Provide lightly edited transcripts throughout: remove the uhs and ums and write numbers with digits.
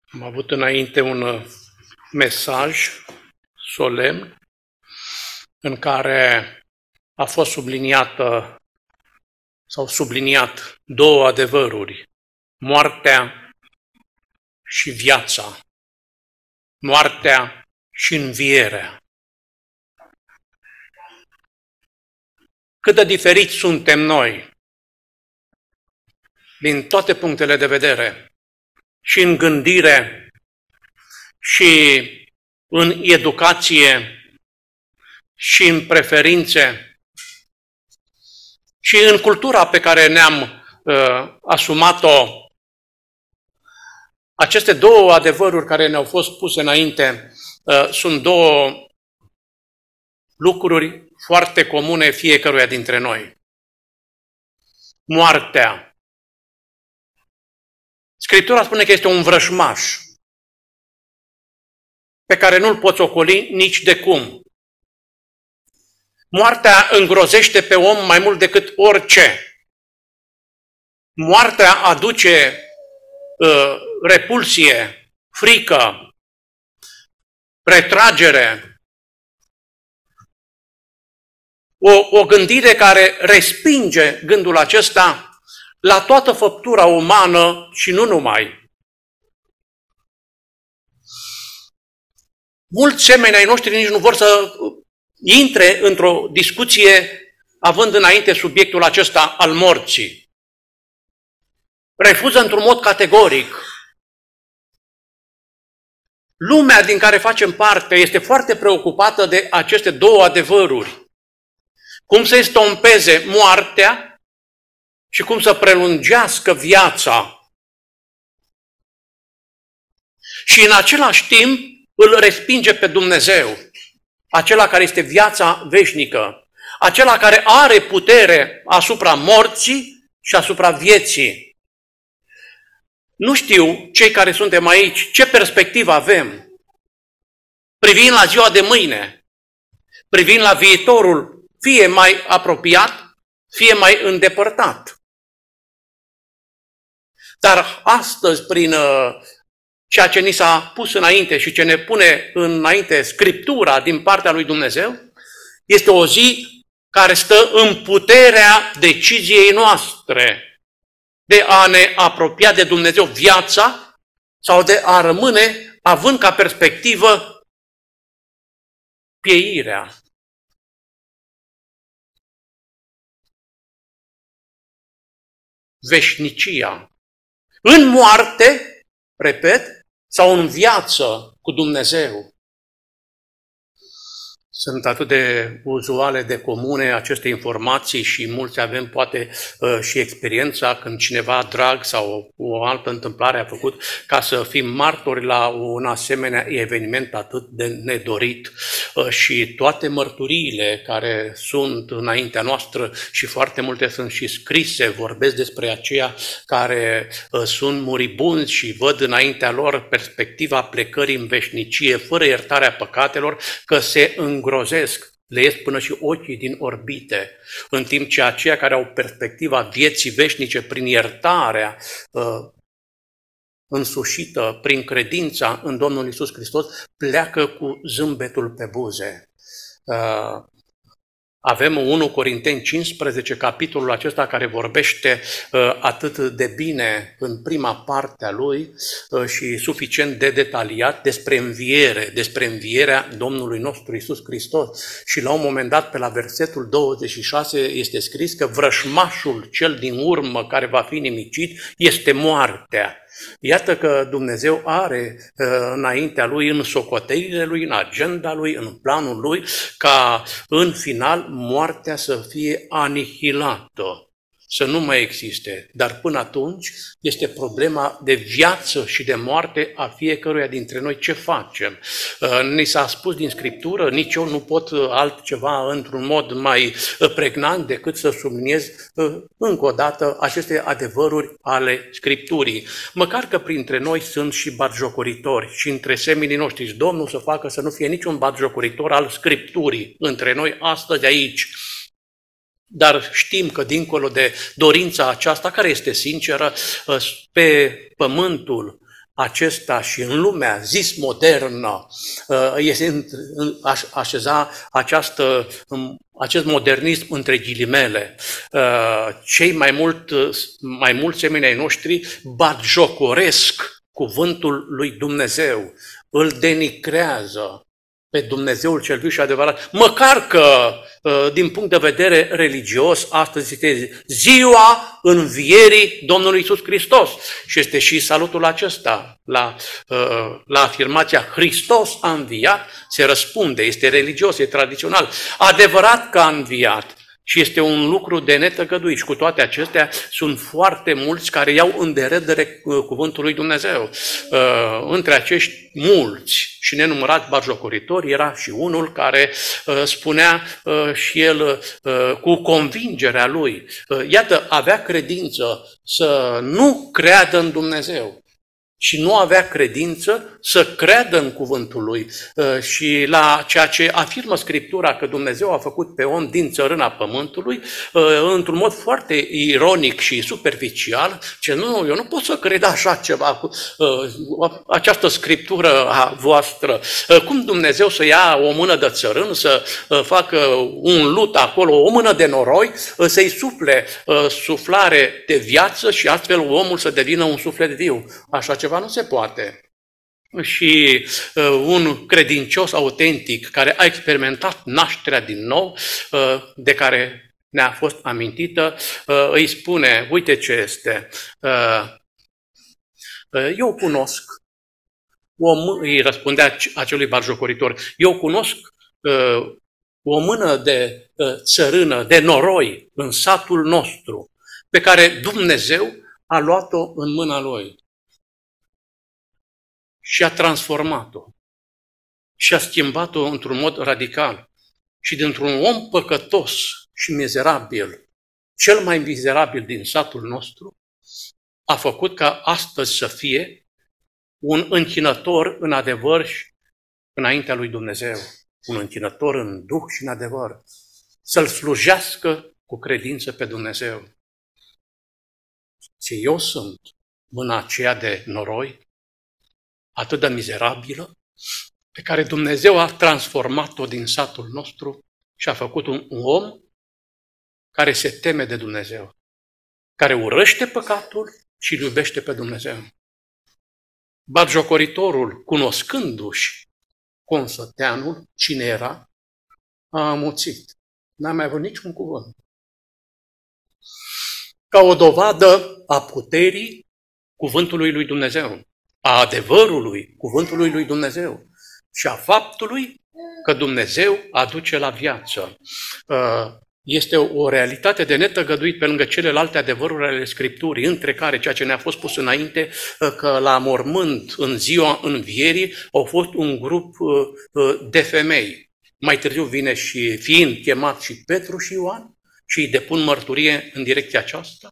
Am avut înainte un mesaj solemn în care a fost subliniat două adevăruri: moartea și viața, moartea și învierea. Cât de diferiți suntem noi din toate punctele de vedere, și în gândire, și în educație, și în preferințe, și în cultura pe care ne-am asumat-o. Aceste două adevăruri care ne-au fost puse înainte sunt două lucruri foarte comune fiecăruia dintre noi. Moartea. Scriptura spune că este un vrăjmaș pe care nu-l poți ocoli nici de cum. Moartea îngrozește pe om mai mult decât orice. Moartea aduce repulsie, frică, retragere, o gândire care respinge gândul acesta la toată făptura umană și nu numai. Mulți semeni ai noștri nici nu vor să intre într-o discuție având înainte subiectul acesta al morții. Refuză într-un mod categoric. Lumea din care facem parte este foarte preocupată de aceste două adevăruri. Cum să estompeze moartea și cum să prelungească viața. Și în același timp îl respinge pe Dumnezeu, acela care este viața veșnică, acela care are putere asupra morții și asupra vieții. Nu știu, cei care suntem aici, ce perspectivă avem, privind la ziua de mâine, privind la viitorul, fie mai apropiat, fie mai îndepărtat. Dar astăzi, prin ceea ce ni s-a pus înainte și ce ne pune înainte Scriptura din partea lui Dumnezeu, este o zi care stă în puterea deciziei noastre de a ne apropia de Dumnezeu viața sau de a rămâne având ca perspectivă pieirea. Veșnicia. În moarte, repet, sau în viață cu Dumnezeu. Sunt atât de uzuale, de comune aceste informații și mulți avem poate și experiența când cineva drag sau o altă întâmplare a făcut ca să fim martori la un asemenea eveniment atât de nedorit. Și toate mărturiile care sunt înaintea noastră și foarte multe sunt și scrise, vorbesc despre aceia care sunt muribunzi și văd înaintea lor perspectiva plecării în veșnicie fără iertarea păcatelor, că se îngrozesc, le ies până și ochii din orbite, în timp ce aceia care au perspectiva vieții veșnice prin iertarea însușită, prin credința în Domnul Iisus Hristos, pleacă cu zâmbetul pe buze. Avem 1 Corinteni 15, capitolul acesta care vorbește atât de bine în prima parte a lui și suficient de detaliat despre înviere, despre învierea Domnului nostru Iisus Hristos. Și la un moment dat, pe la versetul 26, este scris că vrășmașul cel din urmă care va fi nimicit este moartea. Iată că Dumnezeu are înaintea Lui, în socotelile Lui, în agenda Lui, în planul Lui, ca în final moartea să fie anihilată, să nu mai existe. Dar până atunci este problema de viață și de moarte a fiecăruia dintre noi. Ce facem? Ni s-a spus din Scriptură, nici eu nu pot altceva într-un mod mai pregnant decât să subliniez încă o dată aceste adevăruri ale Scripturii. Măcar că printre noi sunt și batjocoritori și între seminii noștri. Domnul să facă să nu fie niciun batjocoritor al Scripturii între noi astăzi aici. Dar știm că dincolo de dorința aceasta, care este sinceră, pe pământul acesta și în lumea zis modernă este așeza acest modernism între ghilimele. Cei mai mulți semenii ai noștri batjocoresc cuvântul lui Dumnezeu, îl denicrează pe Dumnezeul cel viu și adevărat, măcar că din punct de vedere religios astăzi este ziua învierii Domnului Iisus Hristos și este și salutul acesta la afirmația Hristos a înviat, se răspunde, este religios, este tradițional, adevărat că a înviat. Și este un lucru de netăgăduit. Și cu toate acestea sunt foarte mulți care iau în deredere cuvântul lui Dumnezeu. Între acești mulți și nenumărați batjocoritori era și unul care spunea și el cu convingerea lui. Iată, avea credință să nu creadă în Dumnezeu. Și nu avea credință să creadă în cuvântul lui și la ceea ce afirmă Scriptura că Dumnezeu a făcut pe om din țărâna pământului, într-un mod foarte ironic și superficial, ce nu, eu nu pot să cred așa ceva, această Scriptură a voastră. Cum Dumnezeu să ia o mână de țărân, să facă un lut acolo, o mână de noroi, să-i sufle suflare de viață și astfel omul să devină un suflet viu. Așa ceva nu se poate. Și un credincios autentic care a experimentat nașterea din nou, de care ne-a fost amintită, îi spune, uite ce este, eu cunosc, îi răspundea acelui batjocoritor, eu cunosc o mână de țărână, de noroi în satul nostru, pe care Dumnezeu a luat-o în mâna lui. Și a transformat-o și a schimbat-o într-un mod radical. Și dintr-un om păcătos și mizerabil, cel mai mizerabil din satul nostru, a făcut ca astăzi să fie un închinător în adevăr și înaintea lui Dumnezeu. Un închinător în duh și în adevăr. Să-L slujească cu credință pe Dumnezeu. Ce eu sunt mâna aceea de noroi, atât de mizerabilă, pe care Dumnezeu a transformat-o din satul nostru și a făcut un om care se teme de Dumnezeu, care urăște păcatul și îl iubește pe Dumnezeu. Batjocoritorul, cunoscându-și consăteanul, cine era, a amuțit. N-a mai avut niciun cuvânt. Ca o dovadă a puterii cuvântului lui Dumnezeu, a adevărului cuvântului lui Dumnezeu și a faptului că Dumnezeu aduce la viață. Este o realitate de netăgăduit pe lângă celelalte adevăruri ale Scripturii, între care ceea ce ne-a fost pus înainte, că la mormânt, în ziua învierii, au fost un grup de femei. Mai târziu vine și fiind chemat și Petru și Ioan și îi depun mărturie în direcția aceasta.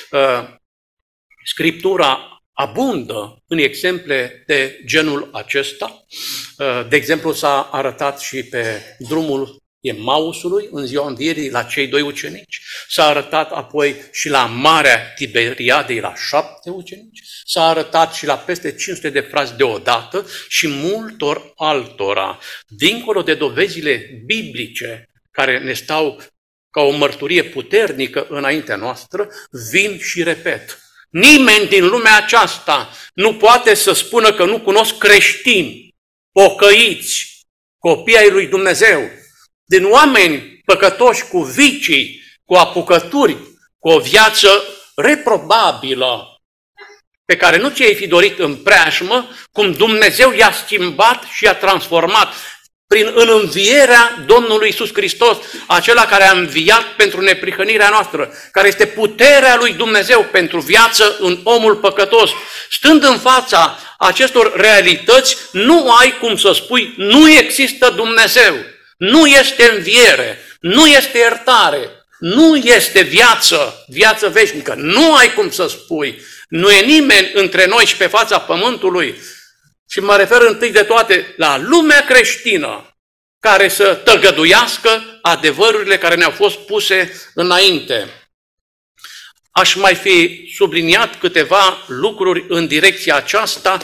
Scriptura abundă în exemple de genul acesta. De exemplu, s-a arătat și pe drumul Emmausului, în ziua învierii, la cei 2 ucenici. S-a arătat apoi și la Marea Tiberiadei, la 7 ucenici. S-a arătat și la peste 500 de frați deodată și multor altora. Dincolo de dovezile biblice care ne stau ca o mărturie puternică înaintea noastră, vin și repet. Nimeni din lumea aceasta nu poate să spună că nu cunosc creștini, pocăiți, copii ai lui Dumnezeu, din oameni păcătoși cu vicii, cu apucături, cu o viață reprobabilă, pe care nu ți-ai fi dorit în preajmă, cum Dumnezeu i-a schimbat și i-a transformat în învierea Domnului Iisus Hristos, acela care a înviat pentru neprihănirea noastră, care este puterea lui Dumnezeu pentru viață în omul păcătos. Stând în fața acestor realități, nu ai cum să spui, nu există Dumnezeu, nu este înviere, nu este iertare, nu este viață veșnică. Nu ai cum să spui, nu e nimeni între noi și pe fața pământului. Și mă refer întâi de toate la lumea creștină care să tăgăduiască adevărurile care ne-au fost puse înainte. aș mai fi subliniat câteva lucruri în direcția aceasta,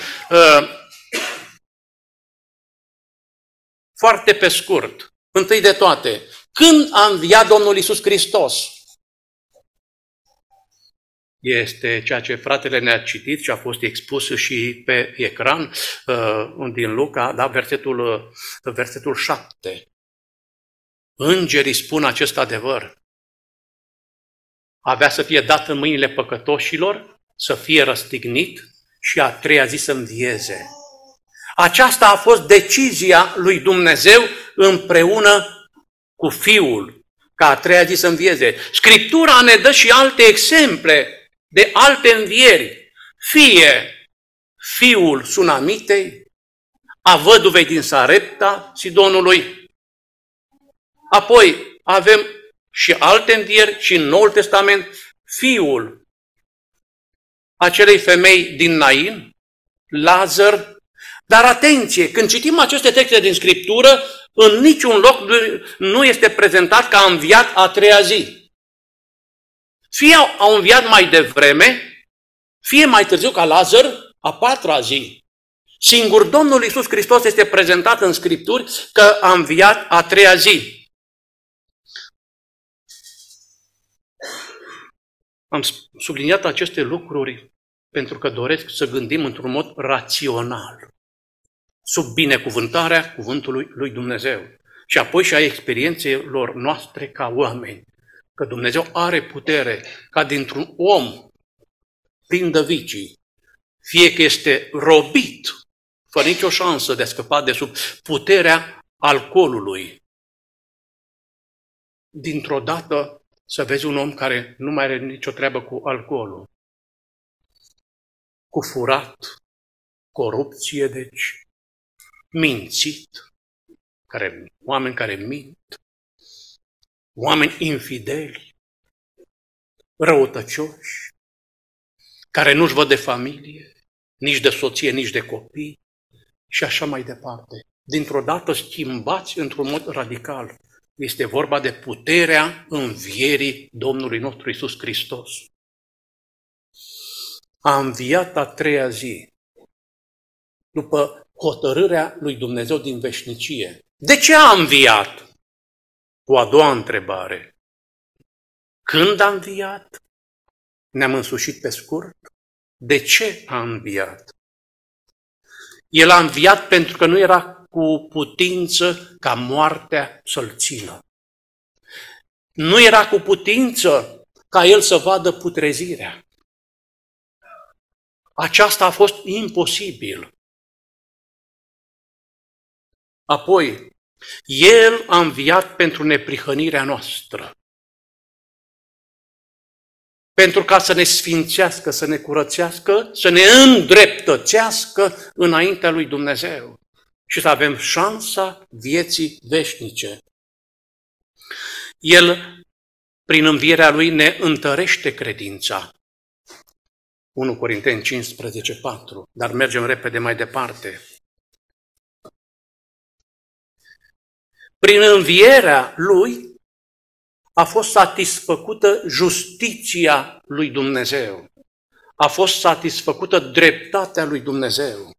foarte pe scurt. Întâi de toate, când a înviat Domnul Iisus Hristos? Este ceea ce fratele ne-a citit și a fost expus și pe ecran din Luca, da, versetul 7. Îngerii spun acest adevăr. Avea să fie dat în mâinile păcătoșilor, să fie răstignit și a treia zi să învieze. Aceasta a fost decizia lui Dumnezeu împreună cu Fiul, ca a treia zi să învieze. Scriptura ne dă și alte exemple de alte învieri. Fie Fiul Sunamitei, a văduvei din Sarepta, Sidonului. Apoi avem și alte învieri și în Noul Testament, Fiul acelei femei din Nain, Lazar. Dar atenție, când citim aceste texte din Scriptură, în niciun loc nu este prezentat că a înviat a treia zi. Fie au înviat mai devreme, fie mai târziu ca Lazar, a patra zi. Singur Domnul Iisus Hristos este prezentat în Scripturi că a înviat a treia zi. Am subliniat aceste lucruri pentru că doresc să gândim într-un mod rațional, sub binecuvântarea cuvântului lui Dumnezeu și apoi și a experiențelor noastre ca oameni. Că Dumnezeu are putere ca dintr-un om plin de vicii, fie că este robit, fără nicio șansă de a scăpa de sub puterea alcoolului, dintr-o dată să vezi un om care nu mai are nicio treabă cu alcoolul, cu furat, corupție, deci, mințit, oameni care mint, oameni infideli, răutăcioși, care nu-și văd de familie, nici de soție, nici de copii și așa mai departe. Dintr-o dată schimbați într-un mod radical. Este vorba de puterea învierii Domnului nostru Iisus Hristos. A înviat a treia zi, după hotărârea lui Dumnezeu din veșnicie. De ce a înviat? Cu a doua întrebare. Când a înviat? Ne-am însușit pe scurt. De ce a înviat? El a înviat pentru că nu era cu putință ca moartea să-l țină. Nu era cu putință ca el să vadă putrezirea. Aceasta a fost imposibil. Apoi, el a înviat pentru neprihănirea noastră. Pentru ca să ne sfințească, să ne curățească, să ne îndreptățească înaintea lui Dumnezeu și să avem șansa vieții veșnice. El, prin învierea lui, ne întărește credința. 1 Corinteni 15:4, dar mergem repede mai departe. Prin învierea lui a fost satisfăcută justiția lui Dumnezeu. A fost satisfăcută dreptatea lui Dumnezeu.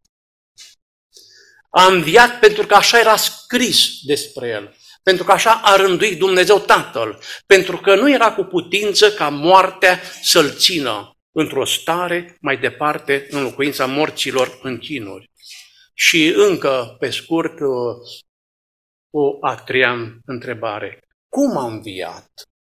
A înviat pentru că așa era scris despre el, pentru că așa a rânduit Dumnezeu Tatăl, pentru că nu era cu putință ca moartea să-l țină într-o stare mai departe în locuința morților în chinuri. Și încă, pe scurt, o a treia întrebare. Cum a înviat?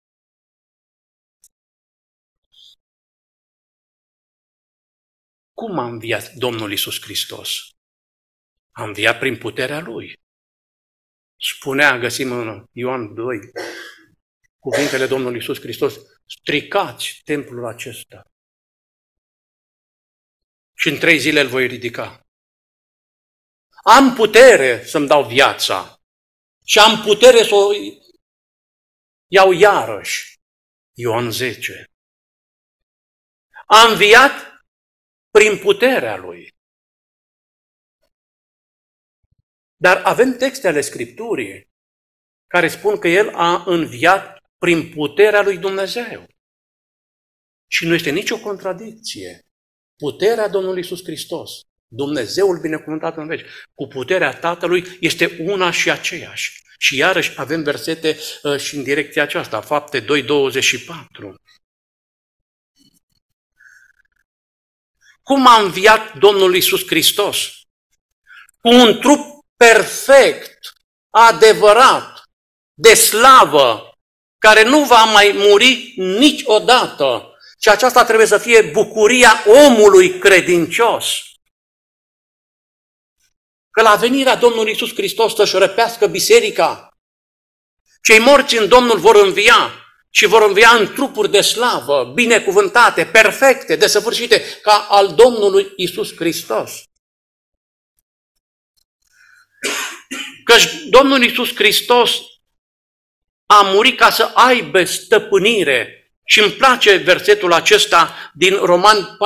Cum a înviat Domnul Iisus Hristos? A înviat prin puterea Lui. Spunea, găsim în Ioan 2, cuvintele Domnului Iisus Hristos, stricați templul acesta și în 3 zile îl voi ridica. Am putere să-mi dau viața și am putere să o iau iarăși. Ioan 10. A înviat prin puterea Lui. Dar avem texte ale Scripturii care spun că El a înviat prin puterea lui Dumnezeu. Și nu este nicio contradicție. Puterea Domnului Iisus Hristos, Dumnezeul binecuvântat în veci, cu puterea Tatălui este una și aceeași. Și iarăși avem versete și în direcția aceasta, Fapte 2:24. Cum a înviat Domnul Iisus Hristos? Cu un trup perfect, adevărat, de slavă, care nu va mai muri niciodată. Și aceasta trebuie să fie bucuria omului credincios. Că la venirea Domnului Iisus Hristos să-și răpească biserica, cei morți în Domnul vor învia și vor învia în trupuri de slavă, binecuvântate, perfecte, desăvârșite, ca al Domnului Iisus Hristos. Căci Domnul Iisus Hristos a murit ca să aibă stăpânire. Și îmi place versetul acesta din Roman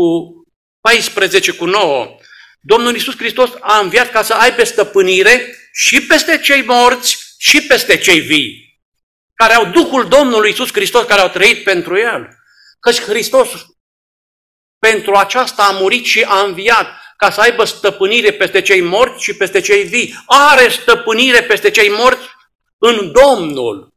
4:14-9. Domnul Iisus Hristos a înviat ca să aibă stăpânire și peste cei morți și peste cei vii, care au Duhul Domnului Iisus Hristos, care au trăit pentru El. Căci Hristos pentru aceasta a murit și a înviat, ca să aibă stăpânire peste cei morți și peste cei vii. Are stăpânire peste cei morți în Domnul.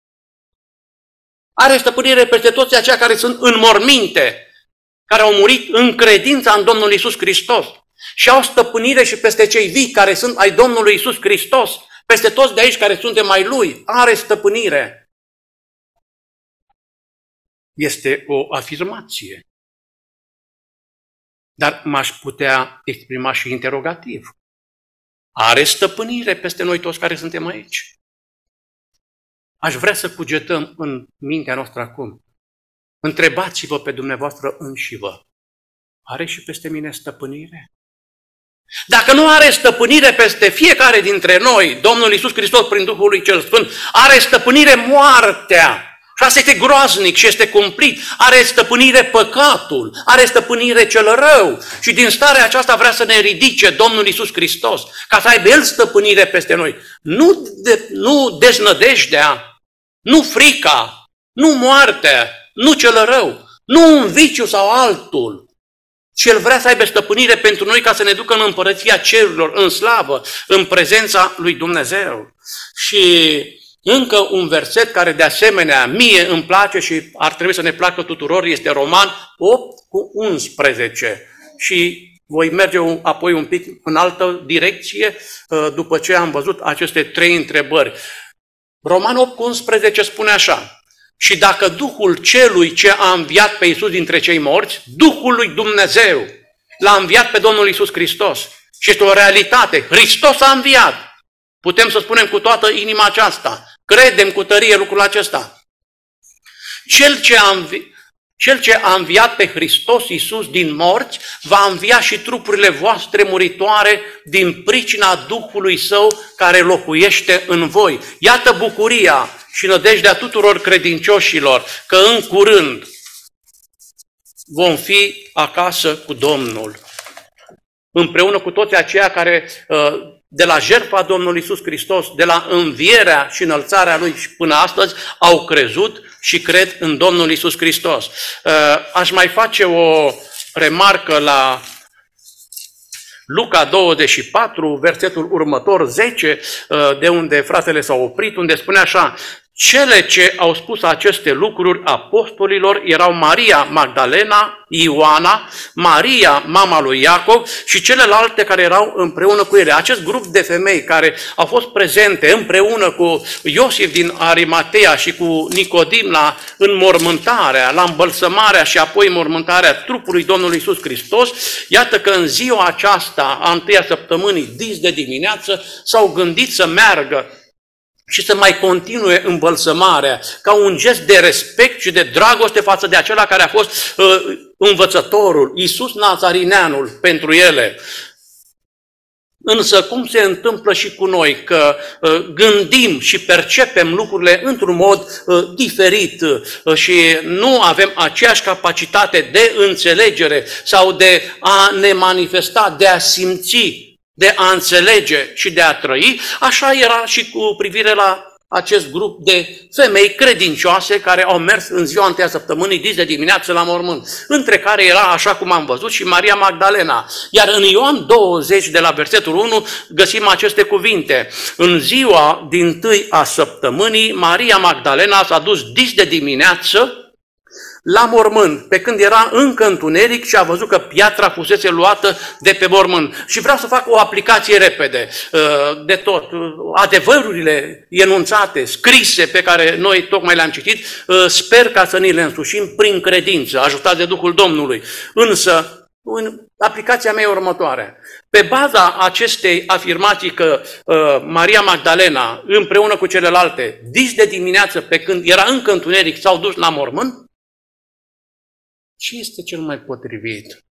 Are stăpânire peste toți aceia care sunt în morminte, care au murit în credința în Domnul Iisus Hristos. Și au stăpânire și peste cei vii care sunt ai Domnului Iisus Hristos, peste toți de aici care suntem ai Lui. Are stăpânire. Este o afirmație. Dar m-aș putea exprima și interogativ. Are stăpânire peste noi toți care suntem aici? Aș vrea să cugetăm în mintea noastră acum. Întrebați-vă pe dumneavoastră înșivă. Are și peste mine stăpânire? Dacă nu are stăpânire peste fiecare dintre noi, Domnul Iisus Hristos prin Duhul lui Cel Sfânt, are stăpânire moartea. Și asta este groaznic și este cumplit. Are stăpânire păcatul, are stăpânire cel rău. Și din starea aceasta vrea să ne ridice Domnul Iisus Hristos, ca să aibă El stăpânire peste noi. Nu deznădejdea, nu frica, nu moartea, nu cel rău, nu un viciu sau altul. Și El vrea să aibă stăpânire pentru noi ca să ne ducă în împărăția cerurilor, în slavă, în prezența lui Dumnezeu. Și încă un verset care de asemenea mie îmi place și ar trebui să ne placă tuturor este Roman 8:11. Și voi merge apoi un pic în altă direcție după ce am văzut aceste trei întrebări. Roman 8:11 spune așa: și dacă Duhul celui ce a înviat pe Iisus dintre cei morți, Duhul lui Dumnezeu l-a înviat pe Domnul Iisus Hristos. Și este o realitate. Hristos a înviat. Putem să spunem cu toată inima aceasta. Credem cu tărie lucrul acesta. Cel ce a înviat pe Hristos Iisus din morți, va învia și trupurile voastre muritoare din pricina Duhului Său care locuiește în voi. Iată bucuria și nădejdea tuturor credincioșilor, că în curând vom fi acasă cu Domnul. Împreună cu toți aceia care de la jertfa Domnului Iisus Hristos, de la învierea și înălțarea Lui și până astăzi, au crezut și cred în Domnul Iisus Hristos. Aș mai face o remarcă la Luca 24, versetul următor, 10, de unde fratele s-a oprit, unde spune așa: cele ce au spus aceste lucruri apostolilor erau Maria Magdalena, Ioana, Maria, mama lui Iacov și celelalte care erau împreună cu ele. Acest grup de femei care au fost prezente împreună cu Iosif din Arimatea și cu Nicodim la înmormântarea, la îmbălsămarea și apoi înmormântarea trupului Domnului Iisus Hristos, iată că în ziua aceasta, a întâia săptămânii, dis de dimineață, s-au gândit să meargă și să mai continue îmbălsămarea, ca un gest de respect și de dragoste față de acela care a fost învățătorul, Iisus Nazarineanul, pentru ele. Însă cum se întâmplă și cu noi, că gândim și percepem lucrurile într-un mod diferit și nu avem aceeași capacitate de înțelegere sau de a ne manifesta, de a simți, de a înțelege și de a trăi, așa era și cu privire la acest grup de femei credincioase care au mers în ziua întâia săptămânii, dis de dimineață la mormânt, între care era, așa cum am văzut, și Maria Magdalena. Iar în Ioan 20, de la versetul 1, găsim aceste cuvinte. În ziua dintâi a săptămânii, Maria Magdalena s-a dus dis de dimineață la mormânt, pe când era încă întuneric și a văzut că piatra fusese luată de pe mormânt. Și vreau să fac o aplicație repede de tot. Adevărurile enunțate, scrise, pe care noi tocmai le-am citit, sper ca să ni le însușim prin credință, ajutați de Duhul Domnului. Însă, aplicația mea e următoare. Pe baza acestei afirmații că Maria Magdalena, împreună cu celelalte, dis de dimineață, pe când era încă întuneric, s-au dus la mormânt, ce este cel mai potrivit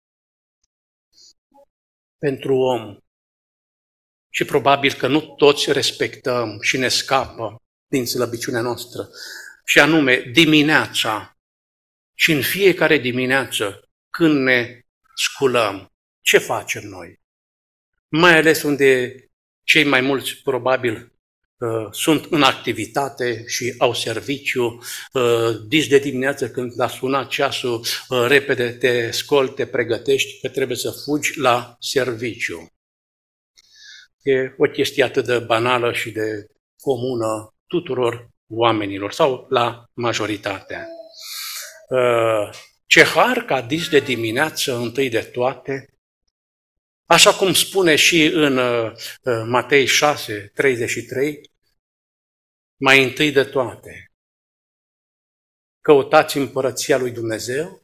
pentru om? Și probabil că nu toți respectăm și ne scapă din slăbiciunea noastră. Și anume, dimineața. Și în fiecare dimineață, când ne sculăm, ce facem noi? Mai ales unde cei mai mulți, probabil, sunt în activitate și au serviciu, dis de dimineață când a sunat ceasul, repede te scoli, te pregătești că trebuie să fugi la serviciu. E o chestie atât de banală și de comună tuturor oamenilor sau la majoritatea. Ce har ca dis de dimineață întâi de toate, așa cum spune și în Matei 6, 33, mai întâi de toate, căutați împărăția lui Dumnezeu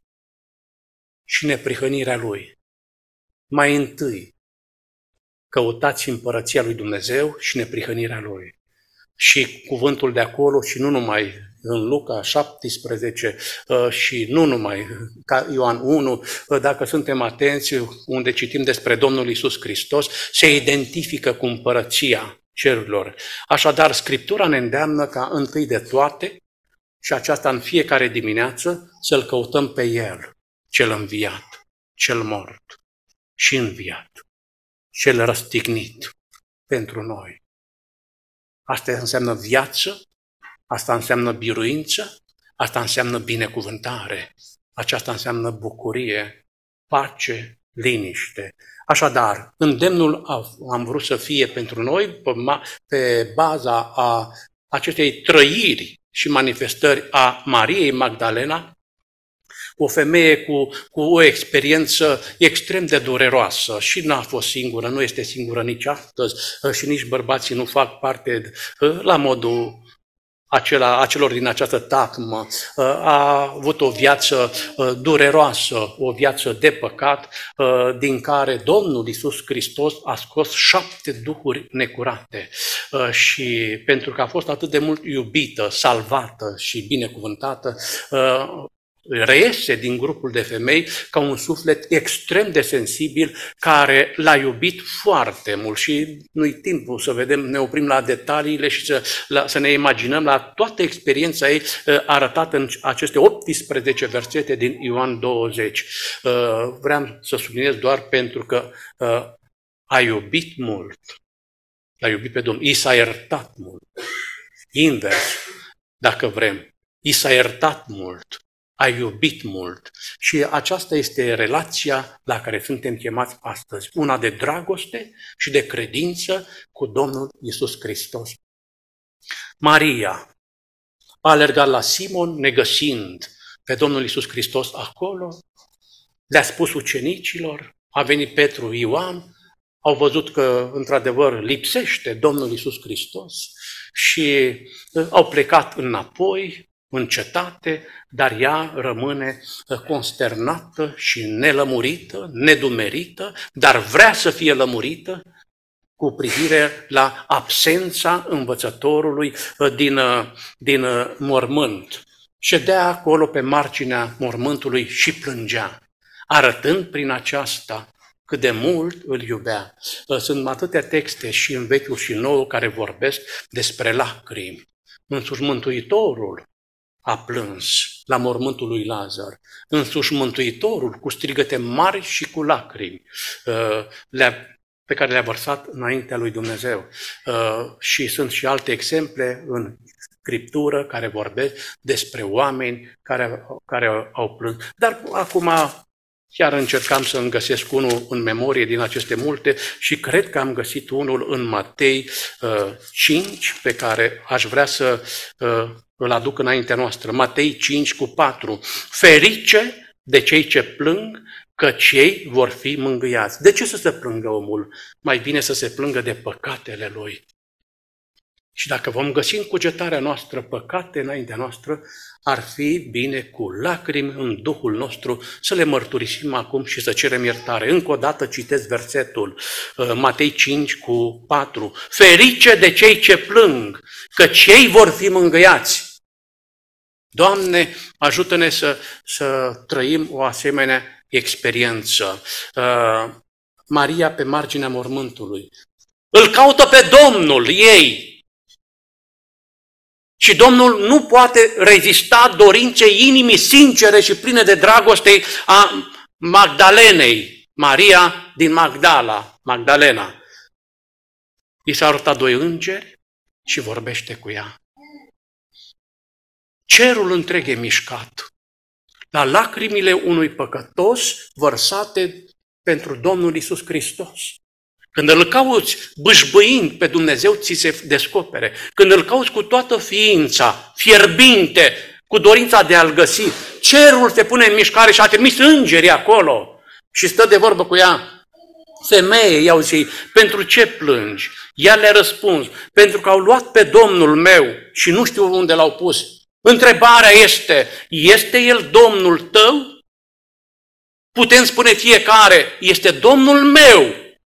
și neprihănirea Lui. Mai întâi, căutați împărăția lui Dumnezeu și neprihănirea Lui. Și cuvântul de acolo, și nu numai în Luca 17 și nu numai ca Ioan 1, dacă suntem atenți, unde citim despre Domnul Iisus Hristos, se identifică cu împărăția cerurilor. Așadar, Scriptura ne îndeamnă ca întâi de toate, și aceasta în fiecare dimineață, să-L căutăm pe El, cel înviat, cel mort și înviat, cel răstignit pentru noi. Asta înseamnă viață, asta înseamnă biruință, asta înseamnă binecuvântare, aceasta înseamnă bucurie, pace, liniște. Așadar, îndemnul am vrut să fie pentru noi pe baza a acestei trăiri și manifestări a Mariei Magdalena, o femeie cu o experiență extrem de dureroasă și n-a fost singură, nu este singură nici astăzi și nici bărbații nu fac parte la modul acelor din această tacmă. A avut o viață dureroasă, o viață de păcat, din care Domnul Iisus Hristos a scos 7 duhuri necurate. Și pentru că a fost atât de mult iubită, salvată și binecuvântată, reiese din grupul de femei ca un suflet extrem de sensibil care l-a iubit foarte mult și nu-i timpul să vedem, ne oprim la detaliile și să ne imaginăm la toată experiența ei arătată în aceste 18 versete din Ioan 20. Vreau să subliniez doar pentru că a iubit mult, l-a iubit pe Domnul, i s-a iertat mult. Invers, dacă vrem, i s-a iertat mult. A iubit mult. Și aceasta este relația la care suntem chemați astăzi. Una de dragoste și de credință cu Domnul Iisus Hristos. Maria a alergat la Simon negăsind pe Domnul Iisus Hristos acolo, le-a spus ucenicilor, a venit Petru, Ioan, au văzut că într-adevăr lipsește Domnul Iisus Hristos și au plecat înapoi, în cetate, dar ea rămâne consternată și nelămurită, nedumerită, dar vrea să fie lămurită cu privire la absența învățătorului din mormânt. Ședea acolo pe marginea mormântului și plângea, arătând prin aceasta cât de mult îl iubea. Sunt atâtea texte și în Vechiul și Noul care vorbesc despre lacrimi. Însuși Mântuitorul a plâns la mormântul lui Lazar. Însuși Mântuitorul, cu strigăte mari și cu lacrimi, le-a pe care le-a vărsat înaintea lui Dumnezeu. Și sunt și alte exemple în Scriptură care vorbesc despre oameni care au plâns. Dar acum chiar încercam să-mi găsesc unul în memorie din aceste multe și cred că am găsit unul în Matei 5 pe care aș vrea să îl aduc înaintea noastră. Matei 5:4. Ferice de cei ce plâng, căci ei vor fi mângâiați. De ce să se plângă omul? Mai bine să se plângă de păcatele lui. Și dacă vom găsi în cugetarea noastră păcate înaintea noastră, ar fi bine cu lacrimi în Duhul nostru să le mărturisim acum și să cerem iertare. Încă o dată citesc versetul Matei 5:4. Ferice de cei ce plâng, căci ei vor fi mângâiați. Doamne, ajută-ne să trăim o asemenea experiență. Maria pe marginea mormântului. Îl caută pe Domnul ei. Și Domnul nu poate rezista dorinței inimii sincere și pline de dragoste a Magdalenei, Maria din Magdalena. I s-au arătat doi îngeri și vorbește cu ea. Cerul întreg e mișcat la lacrimile unui păcătos vărsate pentru Domnul Iisus Hristos. Când îl cauți bâșbâind pe Dumnezeu, ți se descopere. Când îl cauți cu toată ființa, fierbinte, cu dorința de a-l găsi, cerul se pune în mișcare și a trimis îngerii acolo și stă de vorbă cu ea. Femeie, i-au zis, pentru ce plângi? Ea le-a răspuns, pentru că au luat pe Domnul meu și nu știu unde l-au pus. Întrebarea este El Domnul tău? Putem spune fiecare, este Domnul meu.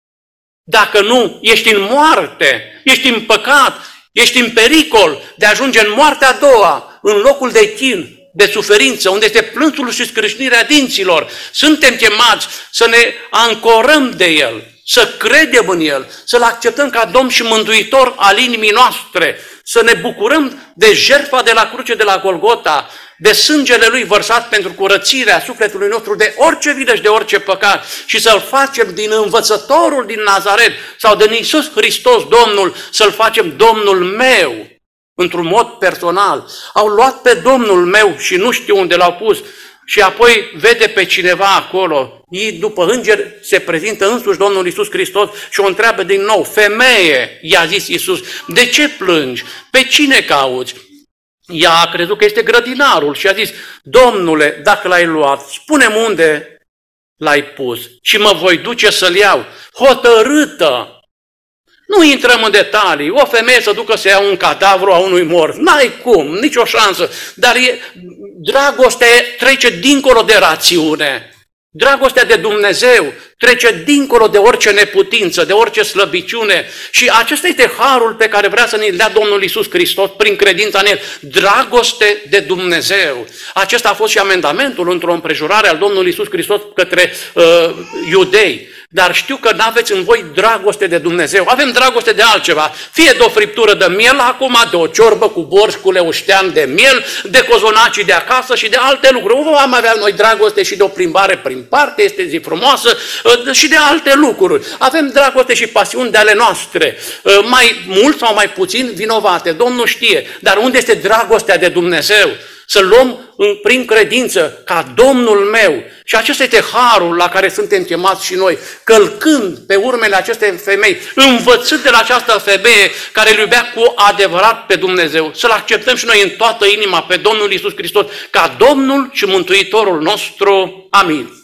Dacă nu, ești în moarte, ești în păcat, ești în pericol de a ajunge în moartea a doua, în locul de chin, de suferință, unde este plânsul și scrâșnirea dinților. Suntem chemați să ne ancorăm de El, să credem în El, să-L acceptăm ca Domn și Mântuitor al inimii noastre, să ne bucurăm de jertfa de la cruce de la Golgota, de sângele Lui vărsat pentru curățirea sufletului nostru de orice vină și de orice păcat și să-L facem din învățătorul din Nazaret sau din Iisus Hristos Domnul, să-L facem Domnul meu, într-un mod personal. Au luat pe Domnul meu și nu știu unde l-au pus și apoi vede pe cineva acolo. Ei, după înger, se prezintă însuși Domnul Iisus Hristos și o întreabă din nou. Femeie, i-a zis Iisus, de ce plângi? Pe cine cauți? Ea a crezut că este grădinarul și a zis, Domnule, dacă l-ai luat, spune-mi unde l-ai pus și mă voi duce să-l iau. Hotărâtă! Nu intrăm în detalii. O femeie să ducă să ia un cadavru a unui mort. N-ai cum, nicio șansă. Dar dragostea trece dincolo de rațiune. Dragostea de Dumnezeu trece dincolo de orice neputință, de orice slăbiciune și acesta este harul pe care vrea să ne-l dea Domnul Iisus Hristos prin credința în El. Dragoste de Dumnezeu. Acesta a fost și amendamentul într-o împrejurare al Domnului Iisus Hristos către iudei. Dar știu că n-aveți în voi dragoste de Dumnezeu. Avem dragoste de altceva. Fie de o friptură de miel acum, de o ciorbă cu borș cu leuștean de miel, de cozonacii de acasă și de alte lucruri. Am avea noi dragoste și de o plimbare prin parte, este zi frumoasă, și de alte lucruri. Avem dragoste și pasiuni de ale noastre, mai mult sau mai puțin vinovate. Domnul știe. Dar unde este dragostea de Dumnezeu? Să luăm prin credință ca Domnul meu. Și acesta este harul la care suntem chemați și noi, călcând pe urmele acestei femei, învățând de la această femeie care îl iubea cu adevărat pe Dumnezeu, să-L acceptăm și noi în toată inima pe Domnul Iisus Hristos ca Domnul și Mântuitorul nostru. Amin.